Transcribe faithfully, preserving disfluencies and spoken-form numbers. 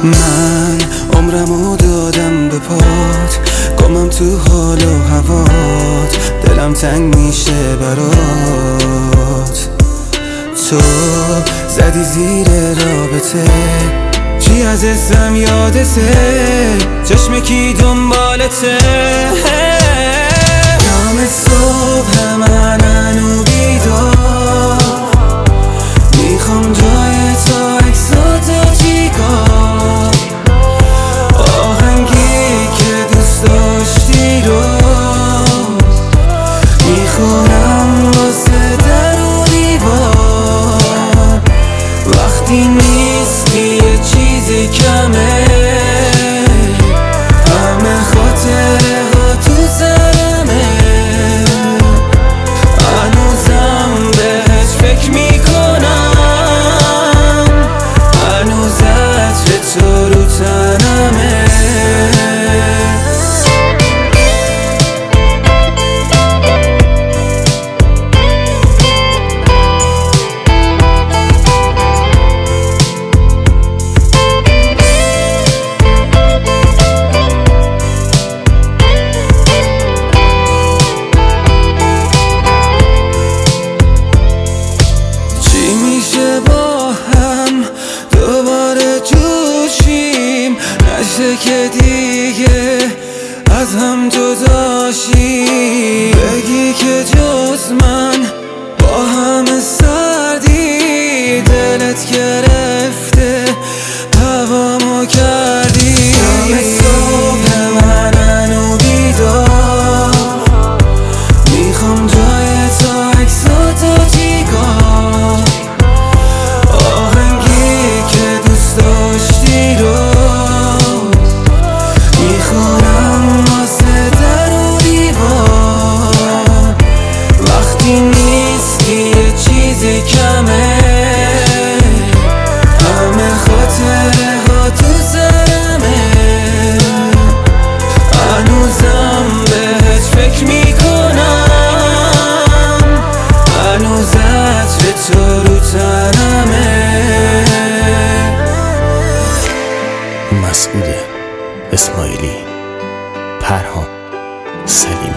من عمرمو دادم به پات، گمم تو حال و هوات، دلم تنگ میشه برات. تو زدی زیر رابطه، چی از اسم یادته، چشم کی دنبالته. دم صبح من هنو بیدار، میخوام جای تو عکساتو چیکار، آهنگی که دوست داشتی رو میخونم واسه در و دیوار. وقتی نیستی یه چیزی کمه، همه خاطره ها تو سرمه، هنوزم بهت فکر میکنم، هنوز عطر تو رو تنمه. نشه که دیگه از هم جدا شی، بگی که جز من با همه سردی، دلت گرفته هوامو کردی. دم صبح من هنو بیدار، میخوام جای تو عکساتو چیکار، آهنگی که دوست داشتی رو میخونم واسه در و دیوار. وقتی نیستی یه چیزی کمه، همه خاطره ها تو سرمه، هنوزم بهت فکر میکنم، هنوز عطر تو رو تنمه. مسعود اسماعیلی، پرهام سلیمی.